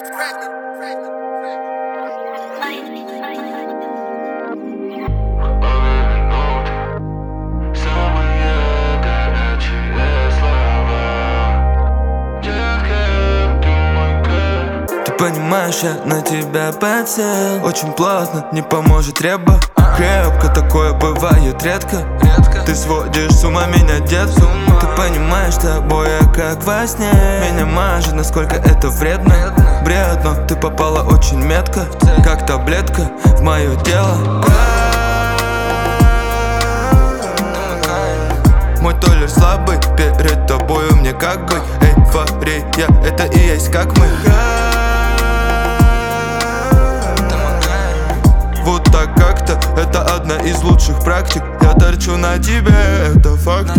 Понимаешь, я на тебя подсел. Очень плотно, не поможет репа. Крепко, такое бывает редко. Ты сводишь с ума меня, детка. Ты понимаешь, с тобой я как во сне. Меня мажет, насколько это вредно. Бред, но ты попала очень метко, как таблетка в мое тело. Мой толер слабый, перед тобою мне как бы эйфория, это и есть как мы. Вот так как-то, это одна из лучших практик. Я торчу на тебе, это факт.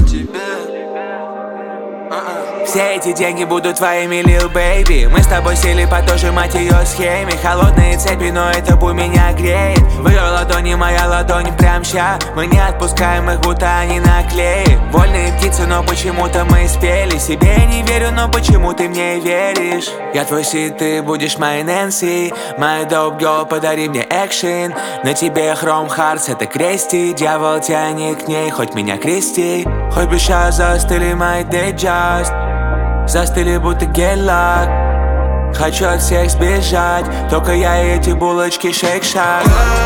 Все эти деньги будут твоими, Lil Baby. Мы с тобой сели по той же, мать ее, схеме. Холодные цепи, но это бу меня греет. В ее ладони моя ладонь прям ща. Мы не отпускаем их, будто они наклеи. Вольные птицы, но почему-то мы спели. Себе я не верю, но почему ты мне веришь? Я твой Сид, ты будешь моей Нэнси. Моя dope girl, подари мне экшен. На тебе Chrome Hearts, это крести. Дьявол тянет к ней, хоть меня крести. Хоть бы сейчас застыли мои day just. Застыли будто гель-лак. Хочу от всех сбежать, только я и эти булочки шейк-шак.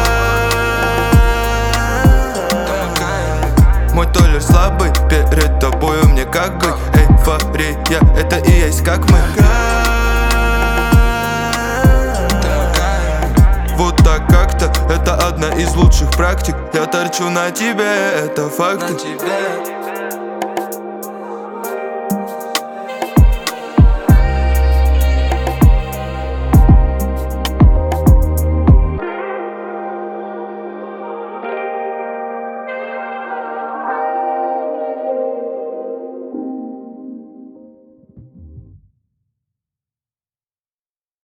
Мой толер слабый, перед тобою мне как бы эйфория, это и есть как мы. Вот так как-то, это одна из лучших практик. Я торчу на тебе, это факты.